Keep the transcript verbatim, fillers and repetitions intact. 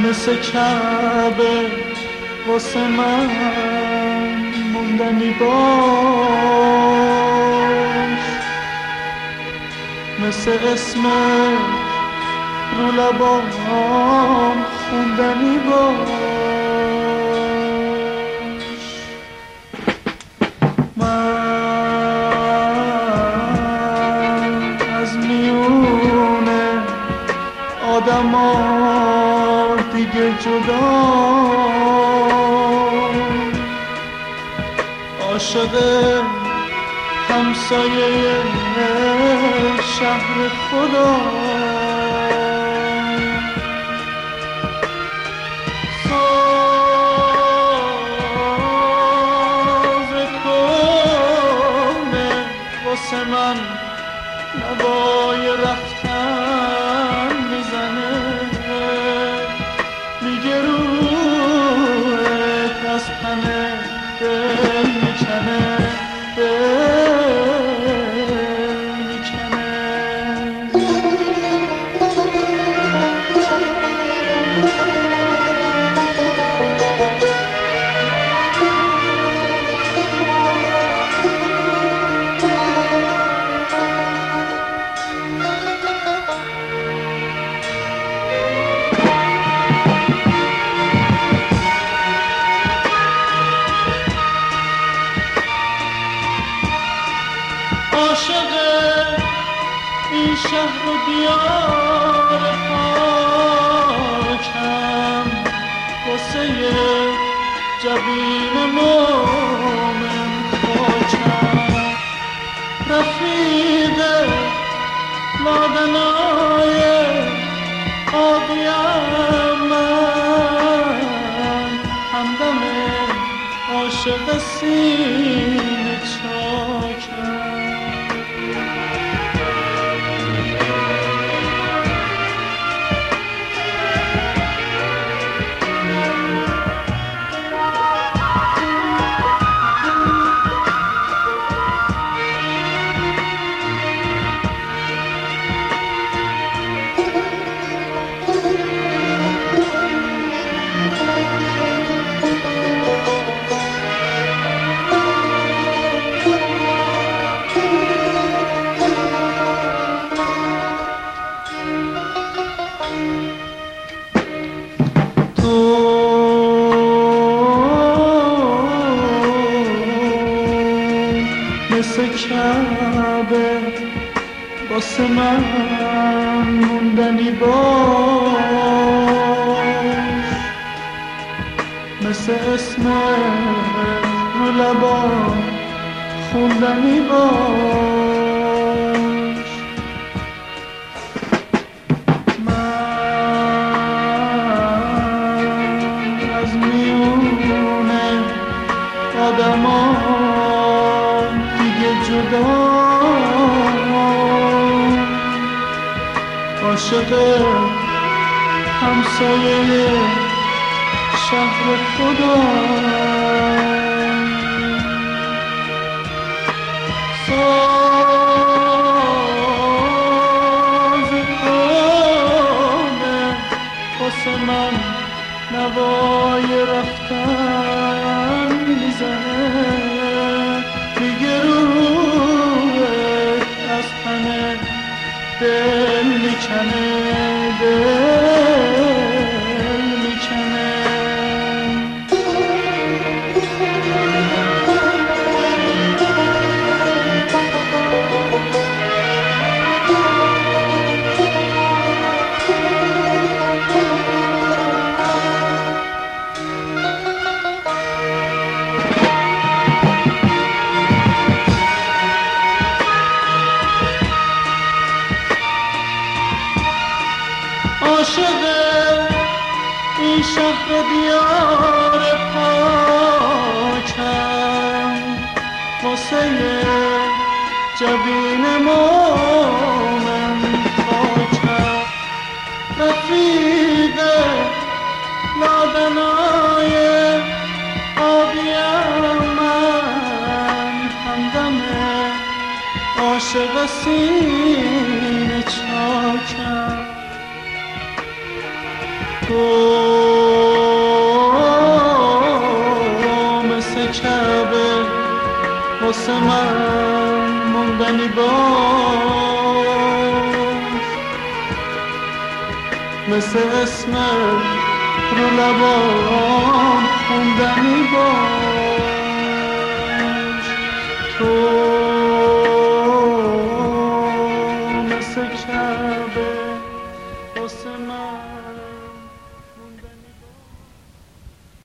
مثل کعبه واسه من موندنی باش، مثل اسم رو لبام خوندنی باش. من از میونه آدما دیگه جدا، عاشق همسایه شهر خدا، ساز کنه واسه من نوای رفتن میزنه، میگه روحت از همه دل میکنه، دل میکنه. عاشق این شهر و دیار پاکم، واسه جبین مومن خاکم، رفیق لادنای آبیم من، همدم عاشق سینه چاکم. مثل کعبه واسه من موندنی باش، مثل اسم رو لبام خوندنی باش. من از میونه آدما جدا، عاشق همسایه شهر خدا، ساز کنه واسه من نوای رفتن میزنه، میگه روحت از همه دل میکنه، دل میکنه. عاشق این شهر و دیار پاکم، واسه جبین مومن خاکم، رفیق لادنای آبیم من، همدم عاشق سینه چاکم. کعبه واسه من موندنی باز، مثل اسمت رو لبا